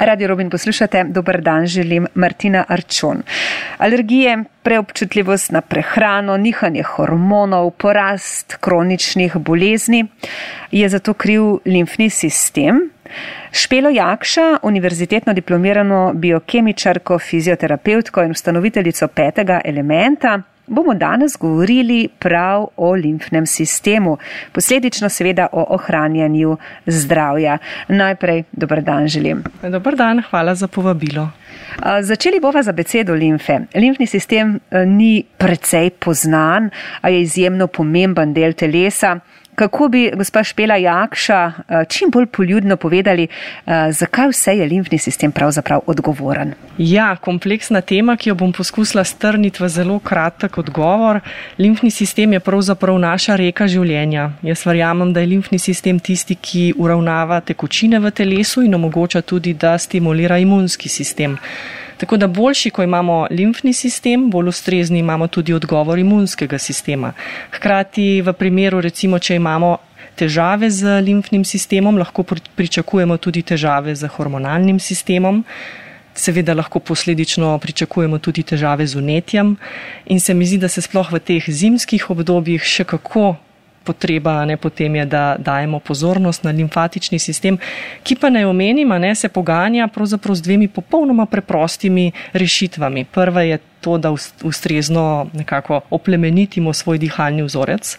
Radio Robin poslušate, dober dan želim, Martina Arčon. Alergije, preobčutljivost na prehrano, nihanje hormonov, porast kroničnih bolezni, je zato kriv limfni sistem. Špelo Jakša, univerzitetno diplomirano biokemičarko, fizioterapevtko in ustanoviteljico 5. elementa, bomo danes govorili prav o limfnem sistemu, posledično seveda o ohranjanju zdravja. Najprej dober dan želim. Dober dan, hvala za povabilo. Začeli bova za besedo limfe. Limfni sistem ni precej poznan, a je izjemno pomemben del telesa. Kako bi gospa Špela Jakša čim bolj poljudno povedali, zakaj vse je limfni sistem pravzaprav odgovoren? Ja, kompleksna tema, ki jo bom poskusila strniti v zelo kratek odgovor. Limfni sistem je pravzaprav naša reka življenja. Jaz verjamem, da je limfni sistem tisti, ki uravnava tekočine v telesu in omogoča tudi, da stimulira imunski sistem. Tako da boljši, ko imamo limfni sistem, bolj ustrezni imamo tudi odgovor imunskega sistema. Hkrati v primeru, recimo, če imamo težave z limfnim sistemom, lahko pričakujemo tudi težave z hormonalnim sistemom. Seveda lahko posledično pričakujemo tudi težave z vnetjem. In se mi zdi, da se sploh v teh zimskih obdobjih še kako potreba, potem je, da dajemo pozornost na limfatični sistem, ki pa naj omenim, se poganja pravzaprav z dvemi popolnoma preprostimi rešitvami. Prva je to, da ustrezno nekako oplemenitimo svoj dihalni vzorec.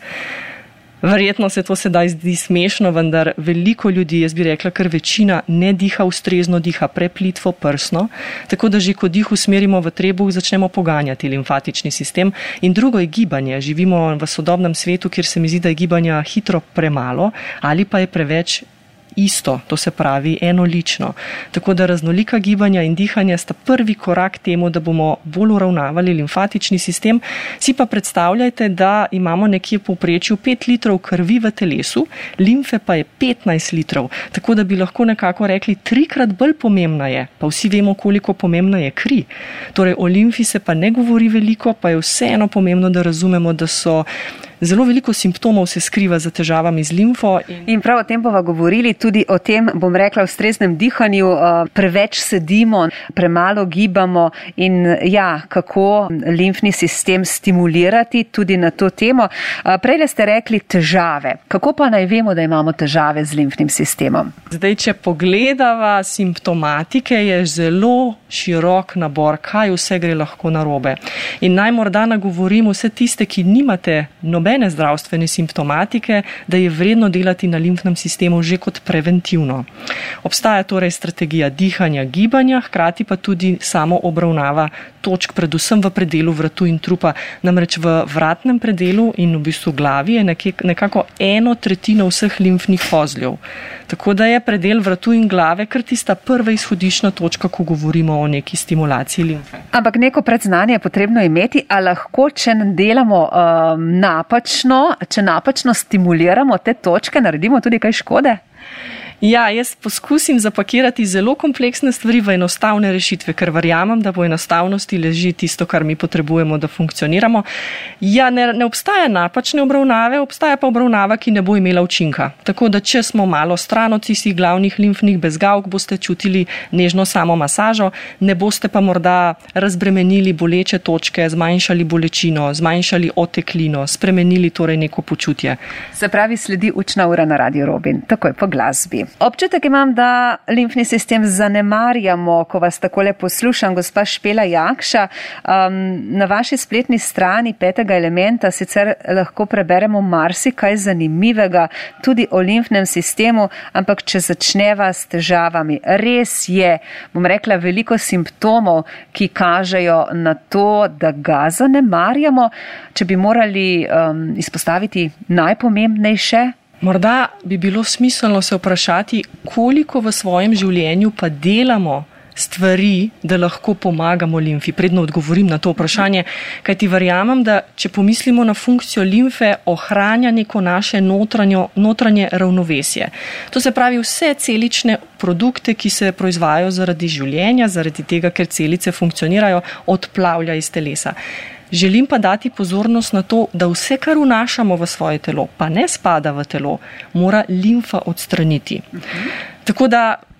Verjetno se to sedaj zdi smešno, vendar veliko ljudi, jaz bi rekla, ker večina ne diha ustrezno, diha preplitvo, prsno, tako da že ko dih usmerimo v trebuh, začnemo poganjati limfatični sistem. In drugo je gibanje. Živimo v sodobnem svetu, kjer se mi zdi, da je gibanja hitro premalo ali pa je preveč isto, to se pravi enolično. Tako da raznolika gibanja in dihanja sta prvi korak temu, da bomo bolj uravnavali limfatični sistem. Si pa predstavljajte, da imamo nekje v povprečju 5 litrov krvi v telesu, limfe pa je 15 litrov. Tako da bi lahko nekako rekli, 3-krat bolj pomembna je, pa vsi vemo, koliko pomembna je kri. Torej o limfi se pa ne govori veliko, pa je vseeno pomembno, da razumemo, da so zelo veliko simptomov se skriva za težavami z limfo. In prav o tem bova govorili, tudi o tem, bom rekla, v ustreznem dihanju, preveč sedimo, premalo gibamo in kako limfni sistem stimulirati, tudi na to temo. Prej ste rekli težave. Kako pa naj vemo, da imamo težave z limfnim sistemom? Zdaj, če pogledava simptomatike, je zelo širok nabor, kaj vse gre lahko narobe. In naj morda nagovorim vse tiste, ki nimate nobene zdravstvene simptomatike, da je vredno delati na limfnem sistemu že kot preventivno. Obstaja torej strategija dihanja, gibanja, hkrati pa tudi samo obravnava točk, predvsem v predelu vratu in trupa. Namreč v vratnem predelu in v bistvu glavi je nekako 1/3 vseh limfnih kozljev. Tako da je predel vratu in glave kar tista prva izhodiščna točka, ko govorimo o neki stimulaciji limfe. Ampak neko predznanje je potrebno imeti, a lahko, če delamo če napačno stimuliramo te točke, naredimo tudi kaj škode? Ja, jaz poskusim zapakirati zelo kompleksne stvari v enostavne rešitve, ker verjamem, da po enostavnosti leži tisto, kar mi potrebujemo, da funkcioniramo. Ja, ne obstaja napačne obravnave, obstaja pa obravnava, ki ne bo imela učinka. Tako da, če smo malo stran od tistih glavnih limfnih bezgavk, boste čutili nežno samo masažo, ne boste pa morda razbremenili boleče točke, zmanjšali bolečino, zmanjšali oteklino, spremenili torej neko počutje. Se pravi, sledi učna ura na Radio Robin, takoj po glasbi. Občutek imam, da limfni sistem zanemarjamo, ko vas takole poslušam, gospa Špela Jakša. Na vaši spletni strani 5. elementa sicer lahko preberemo marsikaj zanimivega tudi o limfnem sistemu, ampak če začneva s težavami, res je, bom rekla, veliko simptomov, ki kažejo na to, da ga zanemarjamo. Če bi morali izpostaviti najpomembnejše, morda bi bilo smiselno se vprašati, koliko v svojem življenju pa delamo stvari, da lahko pomagamo limfi. Predno odgovorim na to vprašanje, kajti verjamem, da če pomislimo na funkcijo limfe, ohranja neko naše notranje ravnovesje. To se pravi vse celične produkte, ki se proizvajajo zaradi življenja, zaradi tega, ker celice funkcionirajo, odplavlja iz telesa. Želim pa dati pozornost na to, da vse, kar vnašamo v svoje telo, pa ne spada v telo, mora limfa odstraniti. Tako da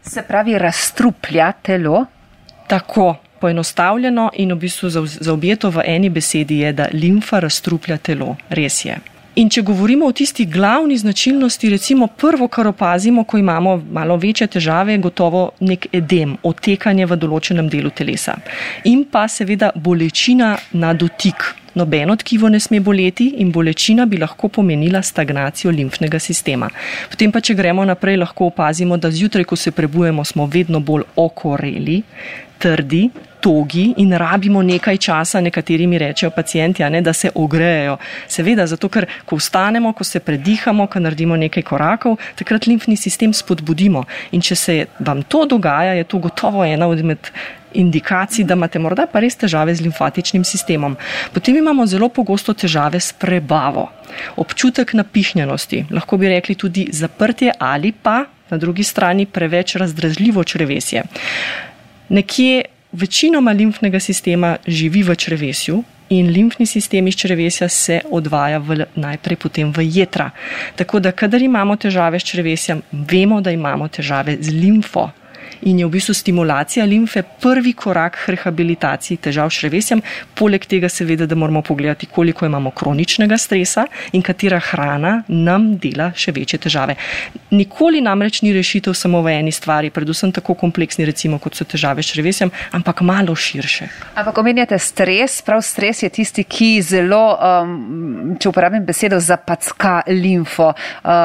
Se pravi, razstruplja telo? Tako, poenostavljeno in v bistvu zaobjeto v eni besedi je, da limfa razstruplja telo. Res je. In če govorimo o tisti glavni značilnosti, recimo prvo, kar opazimo, ko imamo malo večje težave, je gotovo nek edem, otekanje v določenem delu telesa. In pa seveda bolečina na dotik. Nobeno tkivo ne sme boleti in bolečina bi lahko pomenila stagnacijo limfnega sistema. Potem pa, če gremo naprej, lahko opazimo, da zjutraj, ko se prebujemo, smo vedno bolj okoreli, trdi, togi in rabimo nekaj časa, nekateri mi rečejo pacienti, da se ogrejejo. Seveda, zato ker ko vstanemo, ko se predihamo, ko naredimo nekaj korakov, takrat limfni sistem spodbudimo. In če se vam to dogaja, je to gotovo ena od indikacij, da imate morda pa res težave z limfatičnim sistemom. Potem imamo zelo pogosto težave s prebavo. Občutek napihnjenosti, lahko bi rekli tudi zaprtje ali pa na drugi strani preveč razdražljivo črevesje. Nekje večinoma limfnega sistema živi v črevesju in limfni sistem iz črevesja se odvaja najprej potem v jetra. Tako da, kadar imamo težave s črevesjem, vemo, da imamo težave z limfo. In je v bistvu stimulacija limfe prvi korak k rehabilitaciji težav s črevesjem. Poleg tega seveda, da moramo pogledati, koliko imamo kroničnega stresa in katera hrana nam dela še večje težave. Nikoli namreč ni rešitev samo v eni stvari, predvsem tako kompleksni, recimo, kot so težave s črevesjem, ampak malo širše. Ampak omenjate stres, prav stres je tisti, ki zelo, če uporabim besedo, zapacka limfo.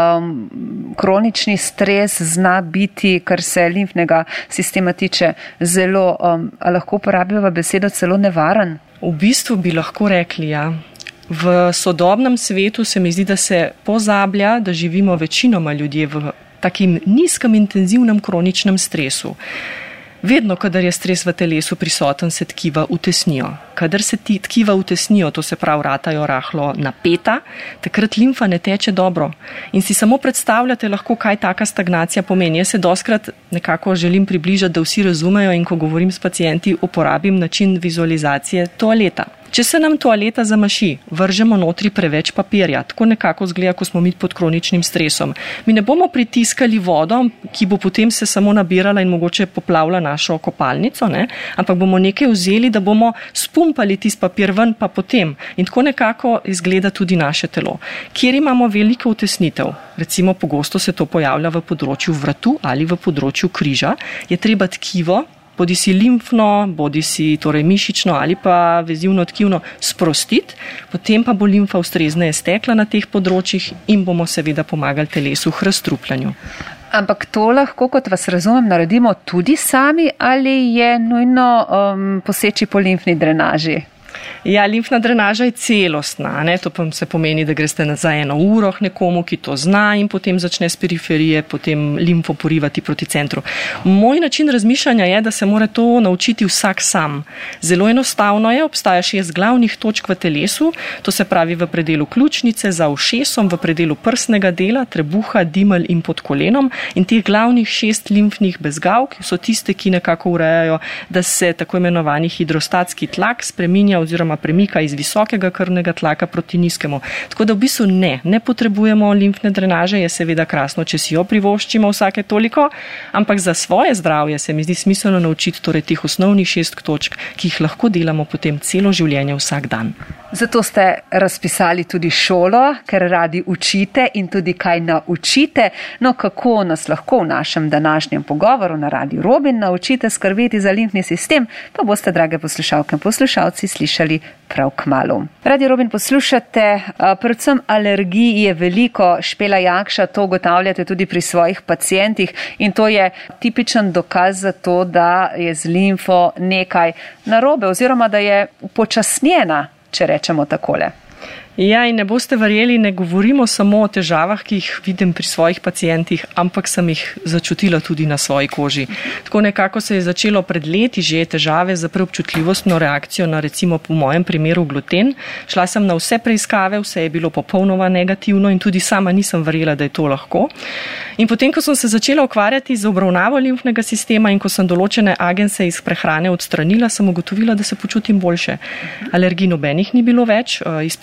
Kronični stres zna biti, kar se limfnega sistema tiče, zelo, lahko uporabljiva besedo, celo nevaren? V bistvu bi lahko rekli, ja. V sodobnem svetu se mi zdi, da se pozablja, da živimo večinoma ljudje v takim nizkem intenzivnem kroničnem stresu. Vedno, kadar je stres v telesu prisoten, se tkiva utesnijo. Kadar se ti tkiva utesnijo, to se pravi ratajo rahlo napeta, takrat limfa ne teče dobro. In si samo predstavljate lahko, kaj taka stagnacija pomeni. Jaz se dostkrat nekako želim približati, da vsi razumejo in ko govorim s pacienti, uporabim način vizualizacije toaleta. Če se nam toaleta zamaši, vržemo notri preveč papirja, tako nekako zgleda, ko smo mi pod kroničnim stresom. Mi ne bomo pritiskali vodo, ki bo potem se samo nabirala in mogoče poplavila našo kopalnico, ampak bomo nekaj vzeli, da bomo spumpali tisti papir ven, pa potem. In tako nekako izgleda tudi naše telo. Kjer imamo veliko utesnitev, recimo pogosto se to pojavlja v področju vratu ali v področju križa, je treba tkivo, bodisi limfno, bodisi torej mišično ali pa vezivno tkivno sprostiti, potem pa bo limfa ustrezneje stekla na teh področjih in bomo seveda pomagali telesu k razstrupljanju. Ampak to lahko, kot vas razumem, naredimo tudi sami ali je nujno poseči po limfni drenaži? Ja, limfna drenaža je celostna, to pa se pomeni, da greste za 1 uro nekomu, ki to zna in potem začne s periferije, potem limfo porivati proti centru. Moj način razmišljanja je, da se mora to naučiti vsak sam. Zelo enostavno je, obstaja 6 glavnih točk v telesu, to se pravi v predelu ključnice, za ušesom, v predelu prsnega dela, trebuha, dimelj in pod kolenom in teh glavnih 6 limfnih bezgavk so tiste, ki nekako urejajo, da se tako imenovani hidrostatski tlak spreminja oziroma premika iz visokega krvnega tlaka proti nizkemu. Tako da v bistvu ne potrebujemo limfne drenaže, je seveda krasno, če si jo privoščimo vsake toliko, ampak za svoje zdravje se mi zdi smiselno naučiti torej teh osnovnih 6 točk, ki jih lahko delamo potem celo življenje vsak dan. Zato ste razpisali tudi šolo, ker radi učite in tudi kaj naučite. No, kako nas lahko v našem današnjem pogovoru na Radiu Robin naučite skrbeti za limfni sistem, pa boste, drage poslušalke in poslušalci, slišali prav kmalu. Radio Robin poslušate, predvsem alergij je veliko, Špela Jakša, to ugotavljate tudi pri svojih pacientih in to je tipičen dokaz za to, da je z limfo nekaj narobe oziroma da je upočasnjena, če rečemo takole. Ja, in ne boste verjeli, ne govorimo samo o težavah, ki jih vidim pri svojih pacientih, ampak sem jih začutila tudi na svoji koži. Tako nekako se je začelo pred leti že težave za preobčutljivostno reakcijo na recimo po mojem primeru gluten. Šla sem na vse preiskave, vse je bilo popolnoma negativno in tudi sama nisem verjela, da je to lahko. In potem, ko sem se začela ukvarjati z obravnavo limfnega sistema in ko sem določene agense iz prehrane odstranila, sem ugotovila, da se počutim boljše. Alergij nobenih ni bilo več, izpuščajev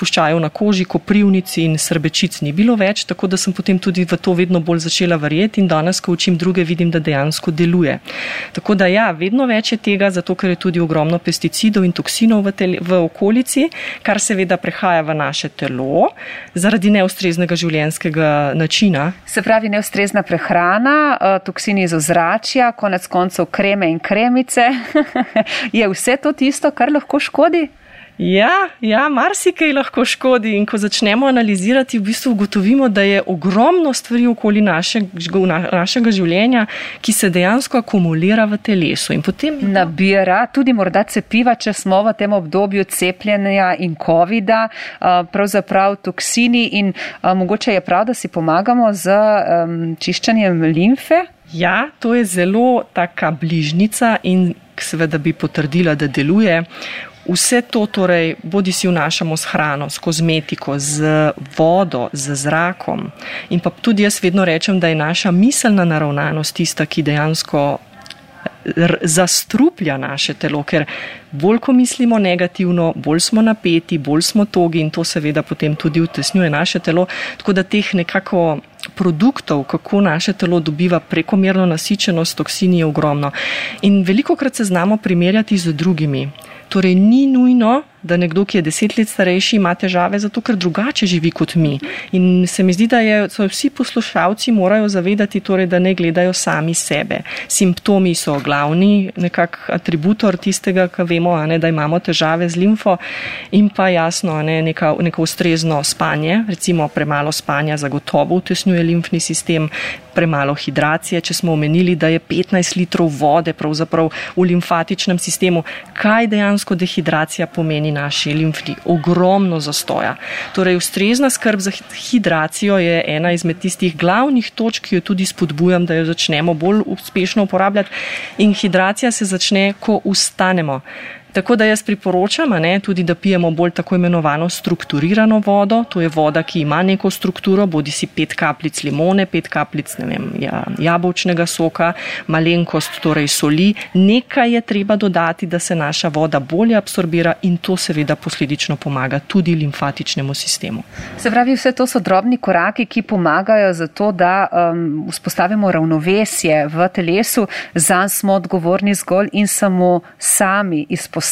na koži, koprivnic in srbečic ni bilo več, tako da sem potem tudi v to vedno bolj začela verjeti in danes, ko učim druge, vidim, da dejansko deluje. Tako da ja, vedno več je tega, zato ker je tudi ogromno pesticidov in toksinov v okolici, kar seveda prehaja v naše telo zaradi neustreznega življenjskega načina. Se pravi, neustrezna prehrana, toksini iz ozračja, konec koncev kreme in kremice. Je vse to tisto, kar lahko škodi? Ja, marsikaj lahko škodi in ko začnemo analizirati, v bistvu ugotovimo, da je ogromno stvari okoli našega življenja, ki se dejansko akumulira v telesu. In potem nabira tudi morda cepiva, če smo v tem obdobju cepljenja in covida, pravzaprav toksini in mogoče je prav, da si pomagamo z čiščenjem limfe? Ja, to je zelo taka bližnica in seveda bi potrdila, da deluje. Vse to torej bodi si vnašamo s hrano, s kozmetiko, z vodo, z zrakom in pa tudi jaz vedno rečem, da je naša miselna naravnanost tista, ki dejansko zastruplja naše telo, ker bolj ko mislimo negativno, bolj smo napeti, bolj smo togi in to seveda potem tudi utesnjuje naše telo, tako da teh nekako produktov, kako naše telo dobiva prekomerno nasičenost toksini je ogromno. In velikokrat se znamo primerjati z drugimi. Torej ni nujno, da nekdo, ki je 10 let starejši, ima težave zato, ker drugače živi kot mi. In se mi zdi, da so vsi poslušalci morajo zavedati, torej, da ne gledajo sami sebe. Simptomi so glavni nekak atributor tistega, ki vemo, da imamo težave z limfo in pa jasno neko ustrezno spanje, recimo premalo spanja zagotovo utesnjuje limfni sistem, premalo hidracije, če smo omenili, da je 15 litrov vode pravzaprav v limfatičnem sistemu. Kaj dejansko dehidracija pomeni naši limfni? Ogromno zastoja. Torej, ustrezna skrb za hidracijo je ena izmed tistih glavnih točk, ki jo tudi spodbujam, da jo začnemo bolj uspešno uporabljati. In hidracija se začne, ko vstanemo. Tako da jaz priporočam, tudi da pijemo bolj tako imenovano strukturirano vodo. To je voda, ki ima neko strukturo, bodi si 5 kapljic limone, 5 kapljic jabolčnega soka, malenkost torej soli. Nekaj je treba dodati, da se naša voda bolje absorbira in to seveda posledično pomaga tudi limfatičnemu sistemu. Se pravi, vse to so drobni koraki, ki pomagajo za to, da vzpostavimo ravnovesje v telesu. Zanj smo odgovorni zgolj in samo sami izpostavljate.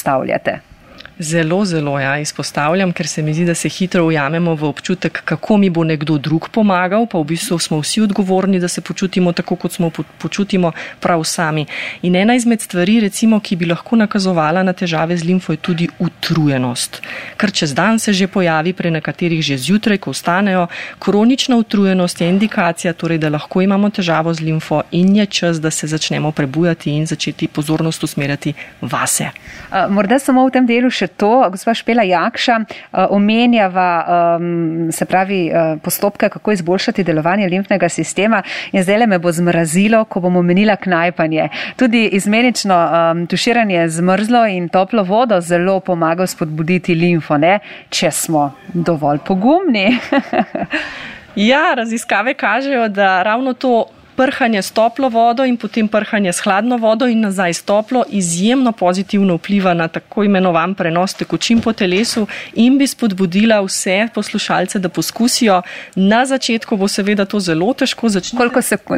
Zelo, ja, izpostavljam, ker se mi zdi, da se hitro ujamemo v občutek, kako mi bo nekdo drug pomagal, pa v bistvu smo vsi odgovorni, da se počutimo tako, kot smo počutimo prav sami. In ena izmed stvari, recimo, ki bi lahko nakazovala na težave z limfo, je tudi utrujenost. Ker čez dan se že pojavi pri nekaterih že zjutraj, ko vstanejo. Kronična utrujenost je indikacija, torej, da lahko imamo težavo z limfo in je čas, da se začnemo prebujati in začeti pozornost usmerjati vase. Morda samo v tem delu še to, gospa Špela Jakša, omenjava se pravi postopke, kako izboljšati delovanje limfnega sistema in zdaj me bo zmrazilo, ko bom omenila knajpanje. Tudi izmenično tuširanje z mrzlo in toplo vodo zelo pomaga spodbuditi limfo, če smo dovolj pogumni. Ja, raziskave kažejo, da ravno to prhanje s toplo vodo in potem prhanje s hladno vodo in nazaj s toplo izjemno pozitivno vpliva na tako imenovan prenos tekočin po telesu in bi spodbudila vse poslušalce, da poskusijo. Na začetku bo seveda to zelo težko. Koliko sekund?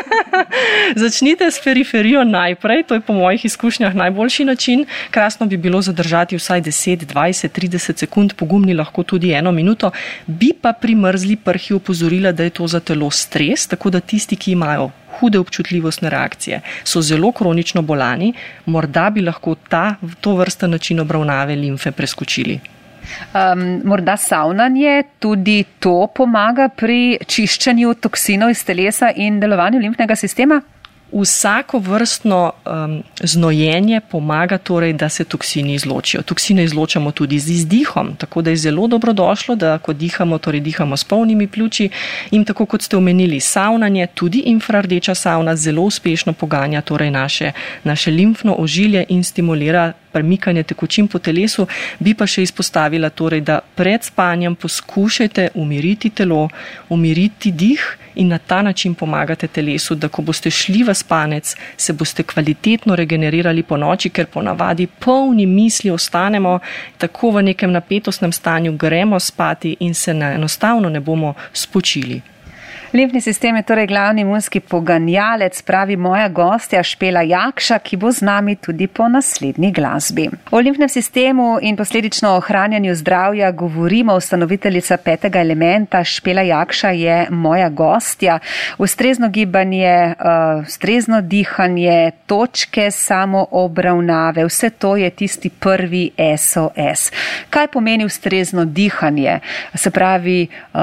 Začnite s periferijo najprej, to je po mojih izkušnjah najboljši način. Krasno bi bilo zadržati vsaj 10, 20, 30 sekund, pogumni lahko tudi 1 minuto. Bi pa pri mrzli prhi opozorila, da je to za telo stres, tako da tisti, ki imajo hude občutljivostne reakcije, so zelo kronično bolani, morda bi lahko to vrsten način obravnave limfe preskočili. Morda savnanje tudi to pomaga pri čiščenju toksinov iz telesa in delovanju limfnega sistema? Vsako vrstno znojenje pomaga torej, da se toksini izločijo. Toksine izločamo tudi z izdihom, tako da je zelo dobrodošlo, da ko dihamo, torej dihamo s polnimi pljuči in tako kot ste omenili, savnanje, tudi infrardeča savna zelo uspešno poganja torej naše limfno ožilje in stimulira premikanje tekočin po telesu. Bi pa še izpostavila torej, da pred spanjem poskušajte umiriti telo, umiriti dih in na ta način pomagate telesu, da ko boste šli v spanec, se boste kvalitetno regenerirali po noči, ker ponavadi polni misli ostanemo tako v nekem napetostnem stanju, gremo spati in se enostavno ne bomo spočili. Limfni sistem je torej glavni imunski poganjalec, pravi moja gostja Špela Jakša, ki bo z nami tudi po naslednji glasbi. O limfnem sistemu in posledično ohranjanju zdravja govorimo. Ustanoviteljica 5. elementa Špela Jakša je moja gostja. Ustrezno gibanje, ustrezno dihanje, točke samoobravnave, vse to je tisti prvi SOS. Kaj pomeni ustrezno dihanje? Se pravi,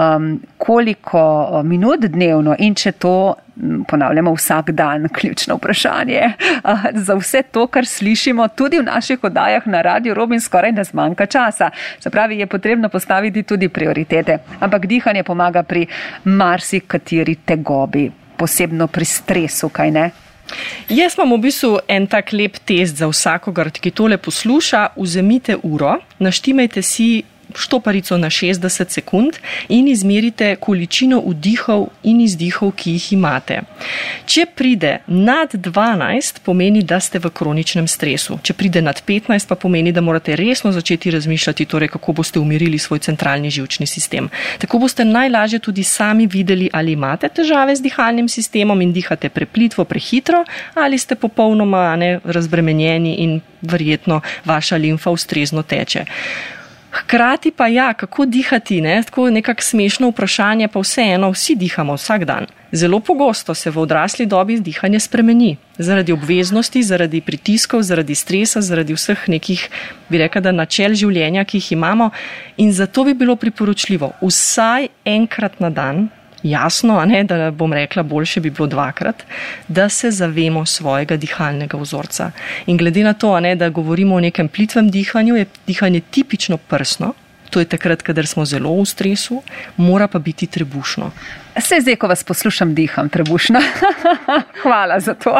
koliko minut dnevno in če to ponavljamo vsak dan, ključno vprašanje. Za vse to, kar slišimo tudi v naših oddajah na Radio Robin, skoraj ne zmanjka časa. Se pravi, je potrebno postaviti tudi prioritete. Ampak dihanje pomaga pri marsikateri tegobi, posebno pri stresu, kaj ne? Jaz imam v bistvu en tak lep test za vsakogar, ki tole posluša. Vzemite uro, naštimajte si štoparico na 60 sekund in izmerite količino vdihov in izdihov, ki jih imate. Če pride nad 12, pomeni, da ste v kroničnem stresu. Če pride nad 15, pa pomeni, da morate resno začeti razmišljati, torej kako boste umirili svoj centralni živčni sistem. Tako boste najlažje tudi sami videli, ali imate težave z dihalnim sistemom in dihate preplitvo, prehitro, ali ste popolnoma razbremenjeni in verjetno vaša limfa ustrezno teče. Hkrati pa kako dihati, tako nekako smešno vprašanje, pa vseeno vsi dihamo vsak dan. Zelo pogosto se v odrasli dobi dihanje spremeni. Zaradi obveznosti, zaradi pritiskov, zaradi stresa, zaradi vseh nekih, bi rekla, da načel življenja, ki jih imamo. In zato bi bilo priporočljivo vsaj enkrat na dan, jasno, da bom rekla, boljše bi bilo 2-krat, da se zavemo svojega dihalnega vzorca. In glede na to, da govorimo o nekem plitvem dihanju, je dihanje tipično prsno, to je takrat, kadar smo zelo v stresu, mora pa biti trebušno. Zdaj, ko vas poslušam, diham trebušno. Hvala za to.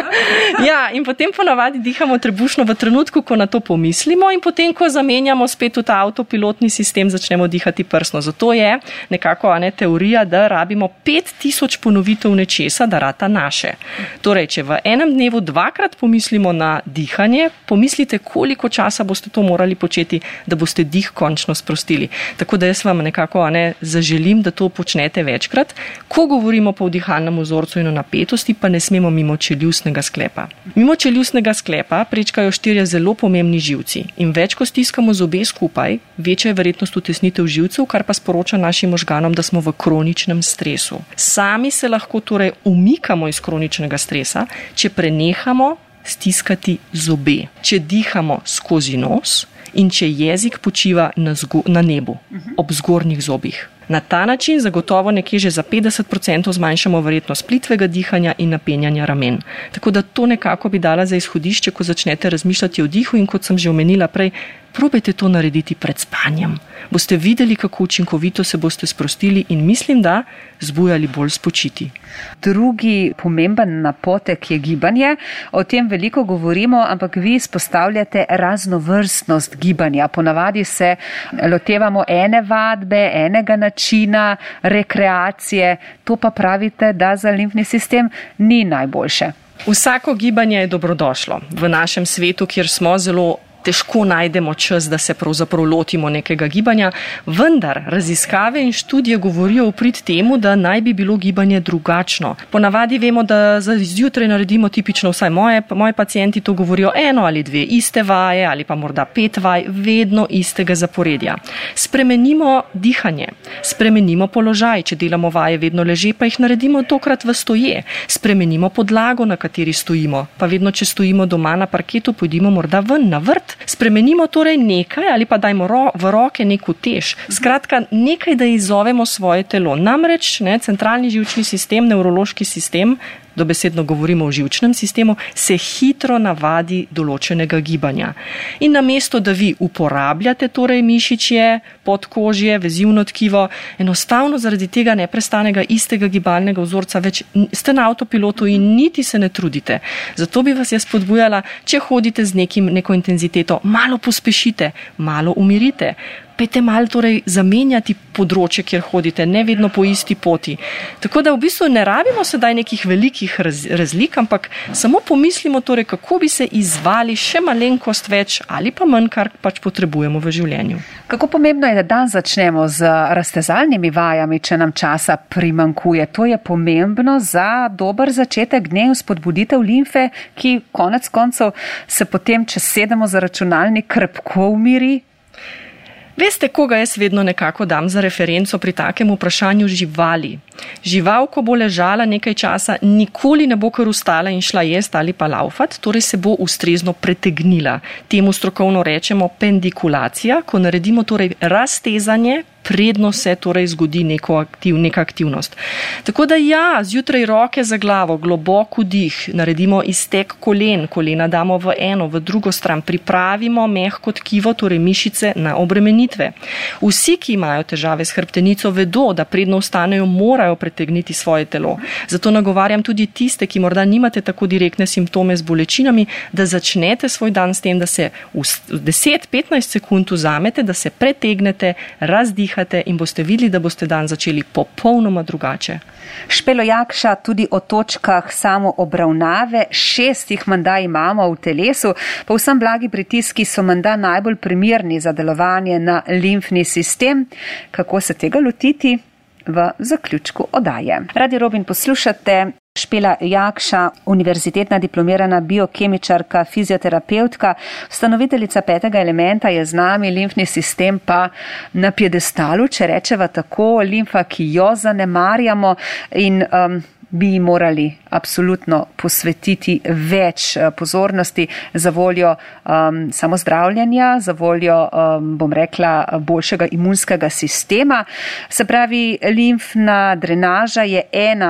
In potem ponavadi dihamo trebušno v trenutku, ko na to pomislimo in potem, ko zamenjamo spet v ta avtopilotni sistem, začnemo dihati prsno. Zato je nekako teorija, da rabimo 5000 ponovitev nečesa, da rata naše. Torej, če v enem dnevu 2-krat pomislimo na dihanje, pomislite, koliko časa boste to morali početi, da boste dih končno sprostili. Tako da jaz vam nekako zaželim, da to počnete večkrat. Ko govorimo po dihalnem vzorcu in o napetosti, pa ne smemo mimo čeljustnega sklepa. Mimo čeljustnega sklepa prečkajo 4 zelo pomembni živci in več, ko stiskamo zobe skupaj, večja je verjetnost utesnitev živcev, kar pa sporoča našim možganom, da smo v kroničnem stresu. Sami se lahko torej umikamo iz kroničnega stresa, če prenehamo stiskati zobe, če dihamo skozi nos in če jezik počiva na nebu, ob zgornjih zobih. Na ta način zagotovo nekje že za 50% zmanjšamo verjetnost plitvega dihanja in napenjanja ramen. Tako da to nekako bi dala za izhodišče, ko začnete razmišljati o dihu in kot sem že omenila prej, probajte to narediti pred spanjem. Boste videli, kako učinkovito se boste sprostili in mislim, da zbujali bolj spočiti. Drugi pomemben napotek je gibanje. O tem veliko govorimo, ampak vi izpostavljate raznovrstnost gibanja. Ponavadi se lotevamo ene vadbe, enega načina, rekreacije. To pa pravite, da za limfni sistem ni najboljše. Vsako gibanje je dobrodošlo. V našem svetu, kjer smo zelo težko najdemo čas, da se pravzaprav lotimo nekega gibanja, vendar raziskave in študije govorijo v prid temu, da naj bi bilo gibanje drugačno. Ponavadi vemo, da za zjutraj naredimo tipično, vsaj moji pacienti to govorijo 1 ali 2 iste vaje ali pa morda 5 vaj, vedno istega zaporedja. Spremenimo dihanje, spremenimo položaj, če delamo vaje vedno leže, pa jih naredimo tokrat v stoje. Spremenimo podlago, na kateri stojimo, pa vedno, če stojimo doma na parketu, pojdimo morda ven na vrt. Spremenimo torej nekaj ali pa dajmo v roke nek utež. Skratka, nekaj, da izzovemo svoje telo. Namreč centralni živčni sistem, nevrološki sistem, dobesedno govorimo o živčnem sistemu, se hitro navadi določenega gibanja. In namesto, da vi uporabljate torej mišičje, podkožje, vezivno tkivo, enostavno zaradi tega neprestanega istega gibalnega vzorca več ste na avtopilotu in niti se ne trudite. Zato bi vas jaz spodbujala, če hodite z neko intenziteto, malo pospešite, malo umirite. pejte malo torej zamenjati področje, kjer hodite, ne vedno po isti poti. Tako da v bistvu ne rabimo sedaj nekih velikih razlik, ampak samo pomislimo torej, kako bi se izvali še malenkost več ali pa manj, kar pač potrebujemo v življenju. Kako pomembno je, da dan začnemo z raztezalnimi vajami, če nam časa primanjkuje. To je pomembno za dober začetek dne, spodbuditev limfe, ki konec koncev se potem, če sedemo za računalnik, krepko umiri. Veste, koga jaz vedno nekako dam za referenco pri takem vprašanju? Živali. Žival, ko bo ležala nekaj časa, nikoli ne bo kar ustala in šla jest ali pa laufat, torej se bo ustrezno pretegnila. Temu strokovno rečemo pendikulacija, ko naredimo torej raztezanje, predno se torej zgodi neka aktivnost. Tako da zjutraj roke za glavo, globok vdih, naredimo iztek kolena damo v eno, v drugo stran, pripravimo mehko tkivo, torej mišice na obremenitve. Vsi, ki imajo težave s hrbtenico, vedo, da predno vstanejo, morajo pretegniti svoje telo. Zato nagovarjam tudi tiste, ki morda nimate tako direktne simptome z bolečinami, da začnete svoj dan s tem, da se 10-15 sekund vzamete, da se pretegnete, razdihate in boste videli, da boste dan začeli popolnoma drugače. Špelo Jakša, tudi o točkah samo obravnave, 6 jih menda imamo v telesu, pa vsem blagi pritiski so menda najbolj primerni za delovanje na limfni sistem. Kako se tega lotiti? V zaključku oddaje. Radio Robin poslušate. Špela Jakša, univerzitetna diplomirana biokemičarka, fizioterapevtka, ustanoviteljica 5. elementa je z nami, limfni sistem pa na piedestalu, če rečeva tako, limfa, ki jo zanemarjamo in bi morali absolutno posvetiti več pozornosti za voljo samozdravljanja, za voljo, bom rekla, boljšega imunskega sistema. Se pravi, limfna drenaža je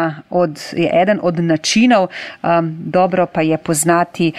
eden od načinov, dobro pa je poznati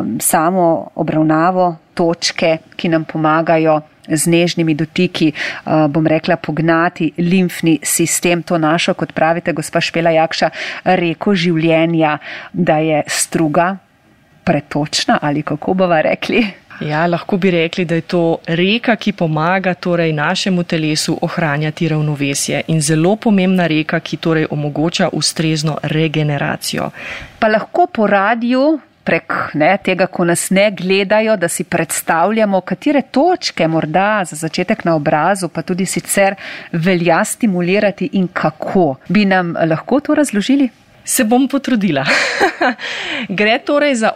samo obravnavo, točke, ki nam pomagajo z nežnimi dotiki, bom rekla, pognati limfni sistem, to našo, kot pravite, gospa Špela Jakša, reko življenja, da je struga pretočna, ali kako bova rekli? Ja, lahko bi rekli, da je to reka, ki pomaga torej našemu telesu ohranjati ravnovesje in zelo pomembna reka, ki torej omogoča ustrezno regeneracijo. Pa lahko po radiju prek tega, ko nas ne gledajo, da si predstavljamo, katere točke morda za začetek na obrazu, pa tudi sicer velja stimulirati in kako. Bi nam lahko to razložili? Se bom potrudila. Gre torej za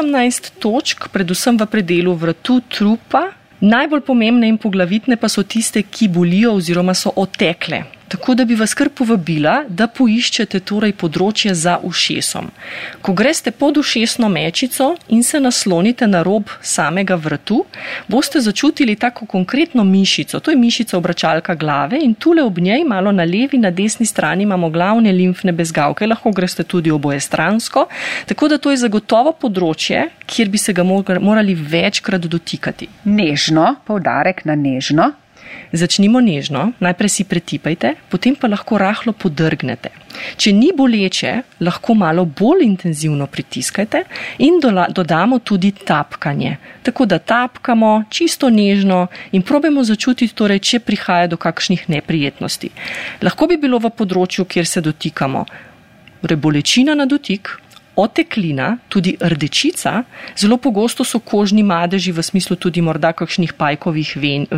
18 točk, predvsem v predelu vratu trupa. Najbolj pomembne in poglavitne pa so tiste, ki bolijo oziroma so otekle. Tako da bi vas kar povabila, da poiščete torej področje za ušesom. Ko greste pod ušesno mečico in se naslonite na rob samega vratu, boste začutili tako konkretno mišico. To je mišica obračalka glave in tule ob njej, malo na levi, na desni strani imamo glavne limfne bezgavke, lahko greste tudi obojestransko. Tako da to je zagotovo področje, kjer bi se ga morali večkrat dotikati. Nežno, poudarek na nežno. Začnimo nežno, najprej si pretipajte, potem pa lahko rahlo podrgnete. Če ni boleče, lahko malo bolj intenzivno pritiskajte in dodamo tudi tapkanje. Tako da tapkamo čisto nežno in probajmo začutiti, torej, če prihaja do kakšnih neprijetnosti. Lahko bi bilo v področju, kjer se dotikamo, bolečina na dotik, oteklina, tudi rdečica, zelo pogosto so kožni madeži, v smislu tudi morda kakšnih pajkovih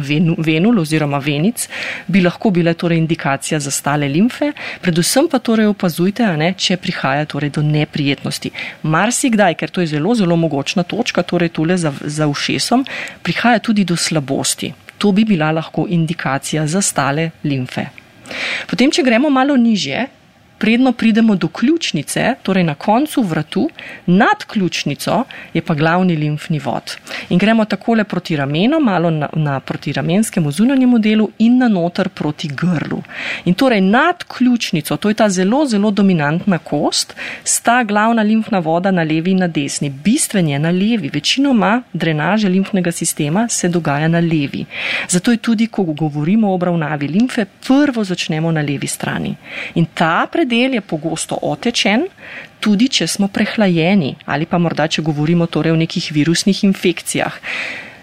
venul oziroma venic, bi lahko bile torej indikacija za stale limfe, predvsem pa torej opazujte, če prihaja torej do neprijetnosti. Marsikdaj, ker to je zelo, zelo mogočna točka, torej tule za ušesom, prihaja tudi do slabosti. To bi bila lahko indikacija za stale limfe. Potem, če gremo malo nižje, predno pridemo do ključnice, torej na koncu vratu, nad ključnico je pa glavni limfni vod. In gremo takole proti ramenu, malo proti ramenskemu zunanjemu delu in na noter proti grlu. In torej nad ključnico, to je ta zelo, zelo dominantna kost, sta glavna limfna voda na levi in na desni. Bistven je na levi, večinoma drenaže limfnega sistema se dogaja na levi. Zato je tudi, ko govorimo o obravnavi limfe, prvo začnemo na levi strani. In ta predel je pogosto otečen, tudi če smo prehlajeni ali pa morda, če govorimo torej o nekih virusnih infekcijah.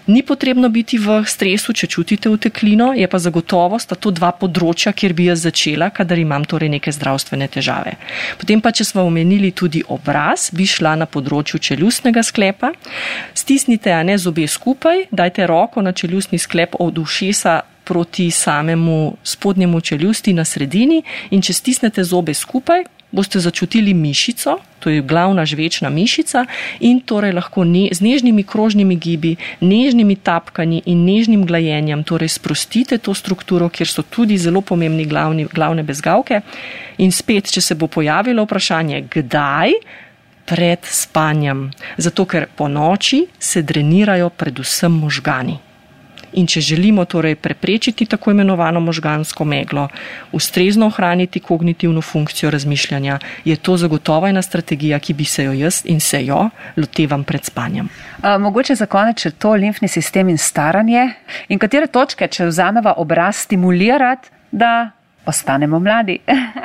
Ni potrebno biti v stresu, če čutite uteklino, je pa zagotovo sta to dva področja, kjer bi jaz začela, kadar imam torej neke zdravstvene težave. Potem pa, če smo omenili tudi obraz, bi šla na področju čeljustnega sklepa. Stisnite zobe skupaj, dajte roko na čeljustni sklep od ušesa proti samemu spodnjemu čeljusti na sredini in če stisnete zobe skupaj, boste začutili mišico, to je glavna žvečna mišica in torej lahko z nežnimi krožnimi gibi, nežnimi tapkanji in nežnim glajenjem torej sprostite to strukturo, kjer so tudi zelo pomembni glavne bezgavke. In spet, če se bo pojavilo vprašanje, kdaj? Pred spanjem. Zato, ker po noči se drenirajo predvsem možgani. In če želimo torej preprečiti tako imenovano možgansko meglo, ustrezno ohraniti kognitivno funkcijo razmišljanja, je to zagotovo ena strategija, ki bi se jo jaz in se jo lotevam pred spanjem. Mogoče za konec še to limfni sistem in staranje. In katere točke, če vzameva obraz, stimulirati, da ostanemo mladi?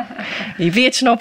Večno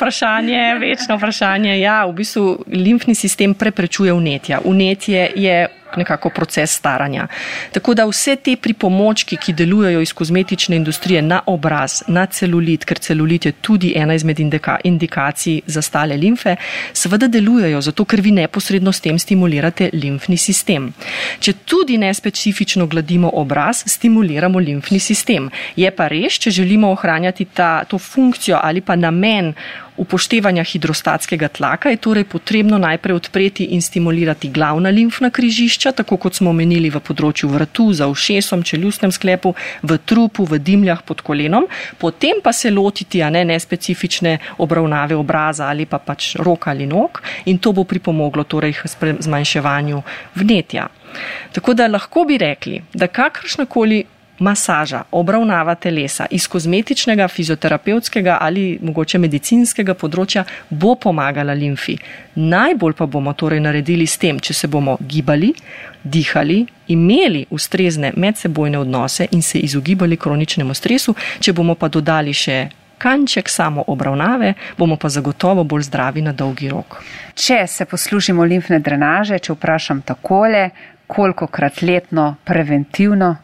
vprašanje. Ja, v bistvu limfni sistem preprečuje vnetja. Vnetje je nekako proces staranja. Tako da vse te pripomočki, ki delujejo iz kozmetične industrije na obraz, na celulit, ker celulit je tudi ena izmed indikacij za stale limfe, seveda delujejo, zato ker vi neposredno s tem stimulirate limfni sistem. Če tudi nespecifično gladimo obraz, stimuliramo limfni sistem. Je pa res, če želimo ohranjati to funkcijo ali pa namen upoštevanja hidrostatskega tlaka, je torej potrebno najprej odpreti in stimulirati glavna limfna križišča, tako kot smo omenili v področju vratu, za ušesom, čeljustnem sklepu, v trupu, v dimljah pod kolenom, potem pa se lotiti nespecifične obravnave obraza ali pa pač roka ali nog in to bo pripomoglo torej k zmanjševanju vnetja. Tako da lahko bi rekli, da kakršnakoli masaža, obravnava telesa iz kozmetičnega, fizioterapevtskega ali mogoče medicinskega področja bo pomagala limfi. Najbolj pa bomo torej naredili s tem, če se bomo gibali, dihali, imeli ustrezne medsebojne odnose in se izogibali kroničnemu stresu, če bomo pa dodali še kanček samo obravnave, bomo pa zagotovo bolj zdravi na dolgi rok. Če se poslužimo limfne drenaže, če vprašam takole, kolikokrat letno preventivno?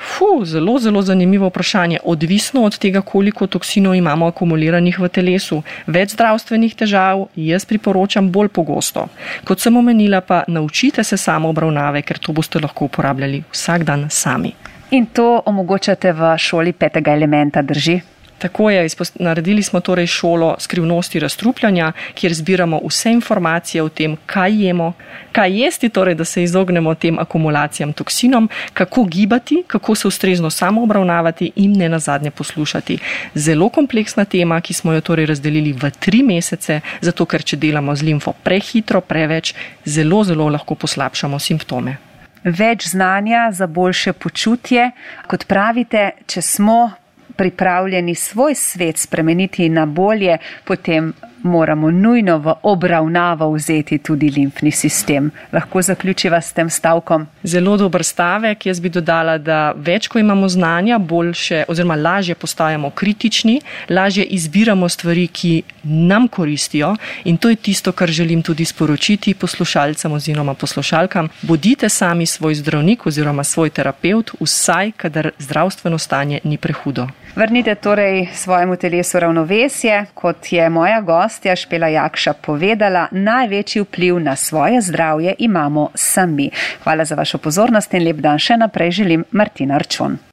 Zelo zanimivo vprašanje. Odvisno od tega, koliko toksinov imamo akumuliranih v telesu. Več zdravstvenih težav jaz priporočam bolj pogosto. Kot sem omenila, pa naučite se samo obravnave, ker to boste lahko uporabljali vsak dan sami. In to omogočate v šoli 5. elementa, drži? Tako je, naredili smo torej šolo skrivnosti razstrupljanja, kjer zbiramo vse informacije o tem, kaj jemo, kaj jesti, torej, da se izognemo tem akumulacijam toksinom, kako gibati, kako se ustrezno samo obravnavati in ne nazadnje poslušati. Zelo kompleksna tema, ki smo jo torej razdelili v 3 mesece, zato ker če delamo z limfo prehitro, preveč, zelo lahko poslabšamo simptome. Več znanja za boljše počutje. Kot pravite, če smo pripravljeni svoj svet spremeniti na bolje, potem moramo nujno v obravnavo vzeti tudi limfni sistem. Lahko zaključiva s tem stavkom? Zelo dober stavek. Jaz bi dodala, da več, ko imamo znanja, boljše oziroma lažje postajamo kritični, lažje izbiramo stvari, ki nam koristijo in to je tisto, kar želim tudi sporočiti poslušalcem oziroma poslušalkam. Bodite sami svoj zdravnik oziroma svoj terapevt, vsaj, kadar zdravstveno stanje ni prehudo. Vrnite torej svojemu telesu ravnovesje, kot je moja gostja Špela Jakša povedala, največji vpliv na svoje zdravje imamo sami. Hvala za vašo pozornost in lep dan še naprej želim, Martina Arčon.